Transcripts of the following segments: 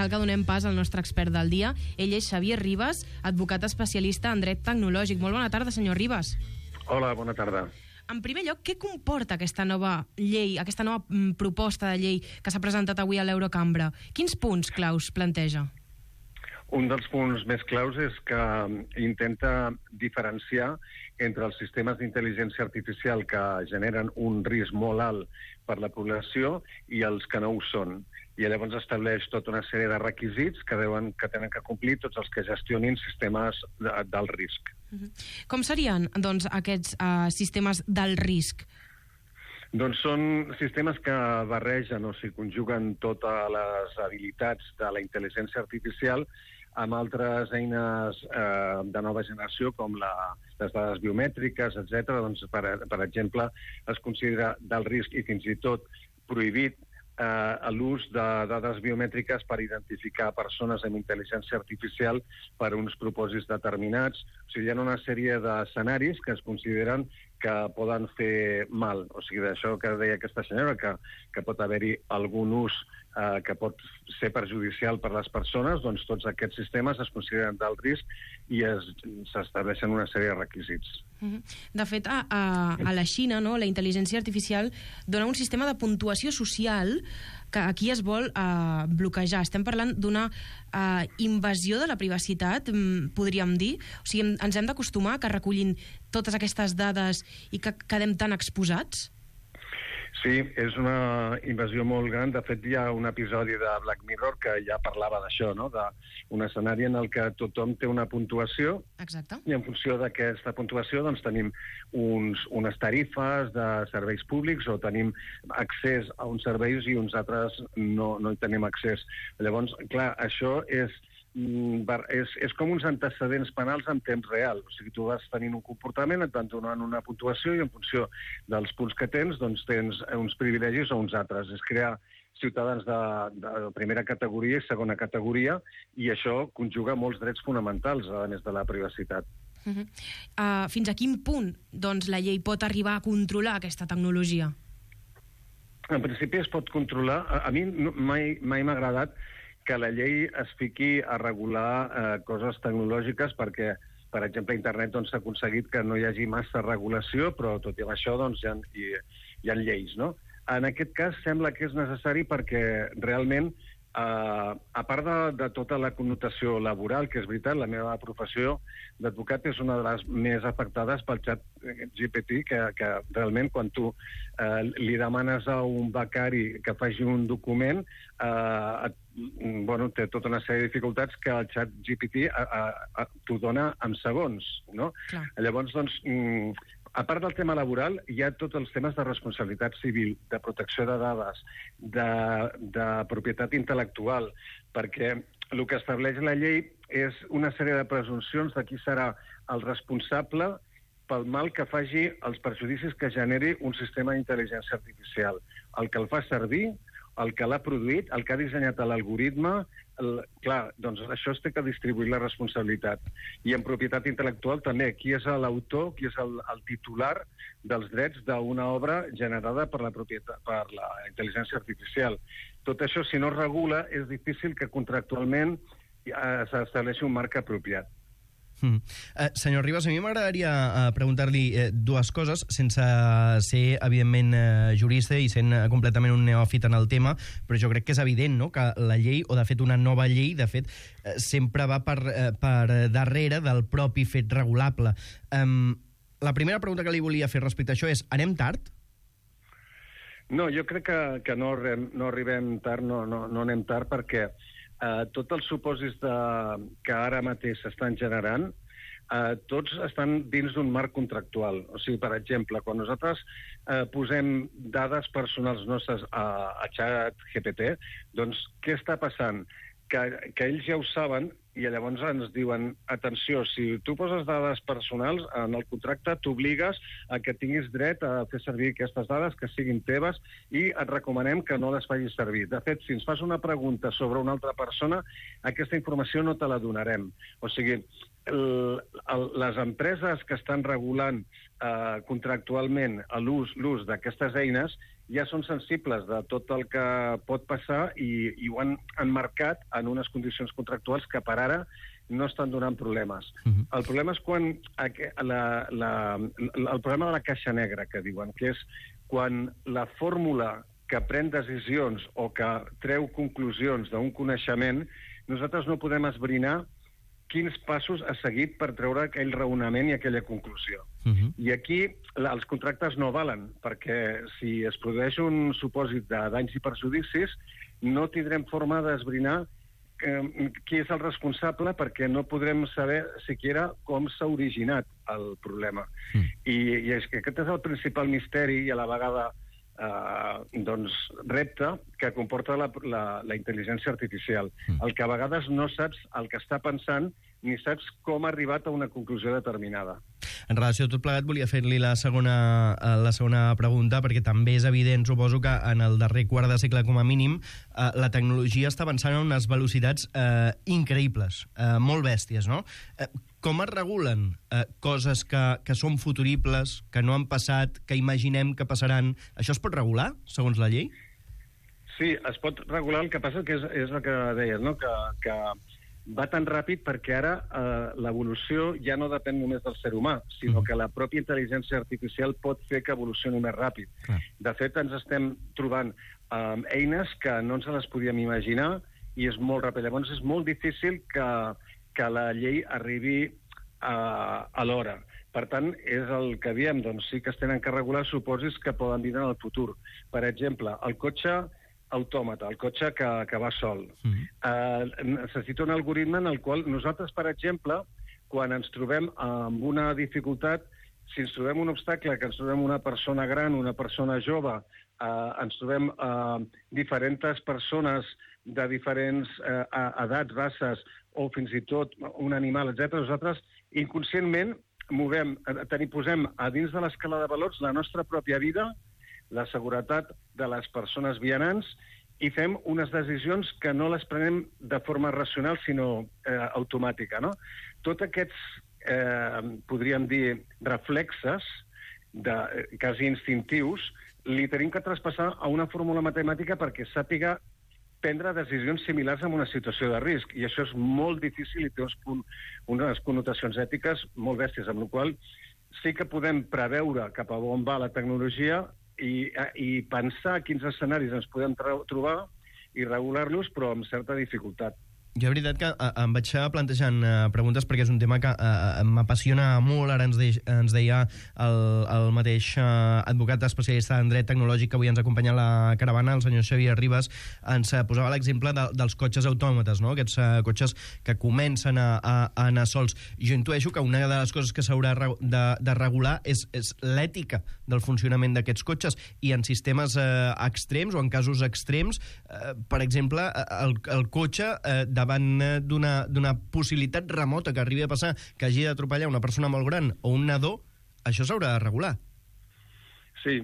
cal que donem pas al nostre expert del dia. Ell és Xavier Ribas, advocat especialista en dret tecnològic. Molt bona tarda, senyor Ribas. Hola, bona tarda. En primer lloc, què comporta aquesta nova llei, aquesta nova proposta de llei que s'ha presentat avui a l'Eurocambra? Quins punts claus planteja? Un dels punts més claus és que intenta diferenciar entre els sistemes d'intel·ligència artificial que generen un risc molt alt per la població i els que no ho són. I llavors estableix tota una sèrie de requisits que tenen que complir tots els que gestionin sistemes d'alt risc. Com serien, doncs, aquests sistemes d'alt risc? Doncs són sistemes que barregen, o sigui, conjuguen totes les habilitats de la intel·ligència artificial amb altres eines de nova generació, com les dades biomètriques, etc. Doncs, per exemple, es considera d'alt risc i fins i tot prohibit l'ús de dades biomètriques per identificar persones amb intel·ligència artificial per a uns propòsits determinats. O sigui, hi ha una sèrie d'escenaris que es consideren que poden fer mal. O sigui, d'això que deia aquesta senyora, que pot haver-hi algun ús que pot ser perjudicial per a les persones, doncs tots aquests sistemes es consideren d'alt risc i s'estableixen una sèrie de requisits. De fet, a la Xina, no, la intel·ligència artificial dona un sistema de puntuació social que aquí es vol bloquejar. Estem parlant d'una invasió de la privacitat, podríem dir. O sigui, ens hem d'acostumar que recullin totes aquestes dades i que quedem tan exposats? Sí, és una invasió molt gran. De fet, hi ha un episodi de Black Mirror que ja parlava d'això, no? D'un escenari en el que tothom té una puntuació. Exacte. I en funció d'aquesta puntuació doncs, tenim unes tarifes de serveis públics o tenim accés a uns serveis i uns altres no hi tenim accés. Llavors, clar, això és com uns antecedents penals en temps real. O sigui, tu vas tenint un comportament, et van donant una puntuació i en funció dels punts que tens, doncs tens uns privilegis o uns altres. És crear ciutadans de primera categoria i segona categoria i això conjuga molts drets fonamentals, a més de la privacitat. Fins a quin punt doncs, la llei pot arribar a controlar aquesta tecnologia? En principi es pot controlar. A mi mai m'ha agradat que la llei es fiqui a regular coses tecnològiques perquè, per exemple, a internet s'ha aconseguit que no hi hagi massa regulació, però tot i això hi ha lleis, no? En aquest cas sembla que és necessari perquè realment, a part de tota la connotació laboral, que és veritat, la meva professió d'advocat és una de les més afectades pel xat GPT, que realment quan tu li demanes a un becari que faci un document, té tota una sèrie de dificultats que el xat GPT t'ho dona en segons, no? Clar. Llavors, doncs, a part del tema laboral, hi ha tots els temes de responsabilitat civil, de protecció de dades, de propietat intel·lectual, perquè el que estableix la llei és una sèrie de presumpcions de qui serà el responsable pel mal que faci els perjudicis que generi un sistema d'intel·ligència artificial. El que el fa servir, el que l'ha produït, el que ha dissenyat l'algoritme. Clar, doncs això es té que distribuir la responsabilitat. I en propietat intel·lectual també, qui és l'autor, qui és el titular dels drets d'una obra generada per la intel·ligència artificial. Tot això, si no es regula, és difícil que contractualment s'estableixi un marc apropiat. Senyor Ribas, a mi m'agradaria preguntar-li dues coses, sense ser, evidentment, jurista i sent completament un neòfit en el tema, però jo crec que és evident, no?, que la llei, o de fet una nova llei, de fet, sempre va per darrere del propi fet regulable. La primera pregunta que li volia fer respecte a això és: anem tard? No, jo crec que no arribem tard, no anem tard, perquè tots els supòsits que ara mateix s'estan generant, tots estan dins d'un marc contractual. O sigui, per exemple, quan nosaltres posem dades personals nostres a ChatGPT, doncs què està passant? Que ells ja ho saben i llavors ens diuen: atenció, si tu poses dades personals en el contracte, t'obligues a que tinguis dret a fer servir aquestes dades, que siguin teves, i et recomanem que no les facis servir. De fet, si ens fas una pregunta sobre una altra persona, aquesta informació no te la donarem. O sigui, les empreses que estan regulant contractualment l'ús d'aquestes eines ja són sensibles de tot el que pot passar i ho han emmarcat en unes condicions contractuals que per ara no estan donant problemes. El problema és quan el problema de la caixa negra, que diuen, que és quan la fórmula que pren decisions o que treu conclusions d'un coneixement, nosaltres no podem esbrinar quins passos ha seguit per treure aquell raonament i aquella conclusió. I aquí els contractes no valen, perquè si es produeix un supòsit de danys i perjudicis, no tindrem forma d'esbrinar qui és el responsable, perquè no podrem saber siquiera com s'ha originat el problema. I és que aquest és el principal misteri i a la vegada repte que comporta la intel·ligència artificial. El que a vegades no saps el que està pensant ni saps com ha arribat a una conclusió determinada. En relació a tot plegat, volia fer-li la segona pregunta, perquè també és evident, suposo, que en el darrer quart de segle, com a mínim, la tecnologia està avançant a unes velocitats increïbles, molt bèsties, no? Com es regulen coses que són futuribles, que no han passat, que imaginem que passaran? Això es pot regular, segons la llei? Sí, es pot regular. El que passa que és el que deies, no? Que va tan ràpid perquè ara l'evolució ja no depèn només del ser humà, sinó que la pròpia intel·ligència artificial pot fer que evolucioni més ràpid. De fet, ens estem trobant eines que no ens les podíem imaginar i és molt ràpid. Llavors, és molt difícil que la llei arribi a l'hora. Per tant, és el que diem, doncs sí que es tenen que regular supòsits que poden vindre en el futur. Per exemple, el cotxe autòmata, el cotxe que va sol. Necessita un algoritme en el qual nosaltres, per exemple, quan ens trobem amb una dificultat, si ens trobem un obstacle, que ens trobem una persona gran, una persona jove, ens trobem diferents persones de diferents edats, races, o fins i tot un animal, etc., nosaltres inconscientment posem a dins de l'escala de valors la nostra pròpia vida, la seguretat de les persones vianants i fem unes decisions que no les prenem de forma racional, sinó automàtica, no? Tots aquests, podríem dir, reflexes, quasi instintius, li tenim que traspassar a una fórmula matemàtica perquè sàpiga prendre decisions similars en una situació de risc. I això és molt difícil i té unes connotacions ètiques molt bèsties, amb la qual sí que podem preveure cap a on va la tecnologia i pensar quins escenaris ens podem trobar i regular-los, però amb certa dificultat. Jo, la veritat, que em vaig plantejant preguntes perquè és un tema que m'apassiona molt. Ara ens deia el mateix advocat especialista en dret tecnològic que avui ens acompanya a la caravana, el senyor Xavier Ribas, ens posava l'exemple dels cotxes autòmates, no? Aquests cotxes que comencen a anar sols. Jo intueixo que una de les coses que s'haurà de regular és l'ètica del funcionament d'aquests cotxes, i en sistemes extrems o en casos extrems, per exemple, el cotxe davant d'una possibilitat remota que arribi a passar, que hagi d'atropellar una persona molt gran o un nadó, això s'haurà de regular. Sí.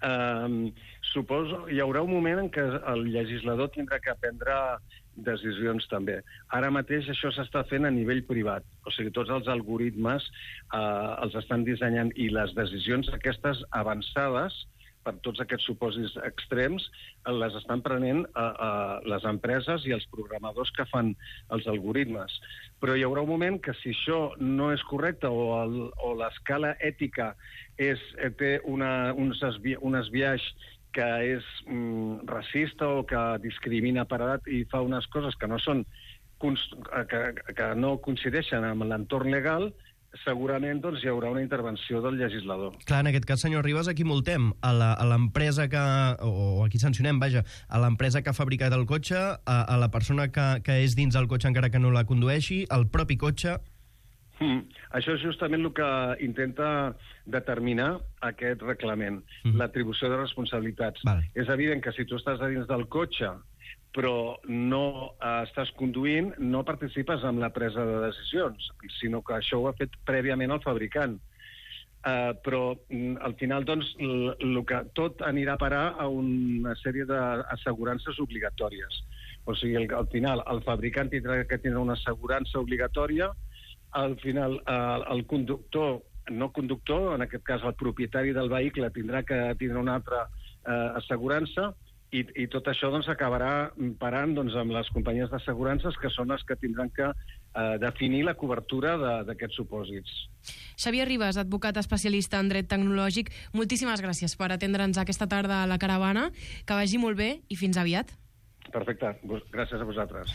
Suposo hi haurà un moment en què el legislador tindrà que prendre decisions també. Ara mateix això s'està fent a nivell privat. O sigui, tots els algoritmes els estan dissenyant i les decisions aquestes avançades per tots aquests supòsits extrems, les estan prenent les empreses i els programadors que fan els algoritmes. Però hi haurà un moment que si això no és correcte o l'escala ètica té un esbiaix que és racista o que discrimina per edat i fa unes coses que no coincideixen amb l'entorn legal, segurament hi haurà una intervenció del legislador. Clar, en aquest cas, senyor Ribas, aquí multem a l'empresa o aquí sancionem, vaja, a l'empresa que ha fabricat el cotxe, a la persona que és dins del cotxe encara que no la condueixi, al propi cotxe. Això és justament el que intenta determinar aquest reglament, l'atribució de responsabilitats. És evident que si tu estàs a dins del cotxe però no estàs conduint, no participes en la presa de decisions, sinó que això ho ha fet prèviament el fabricant. Però al final, doncs, tot anirà a parar a una sèrie d'assegurances obligatòries. O sigui, al final, el fabricant tindrà que tenir una assegurança obligatòria, al final, el conductor, no conductor, en aquest cas el propietari del vehicle, tindrà que tindre una altra assegurança, i tot això doncs, acabarà parant doncs, amb les companyies d'assegurances, que són les que tindran que definir la cobertura d'aquests supòsits. Xavier Ribas, advocat especialista en dret tecnològic, moltíssimes gràcies per atendre'ns aquesta tarda a la Caravana. Que vagi molt bé i fins aviat. Perfecte. Gràcies a vosaltres.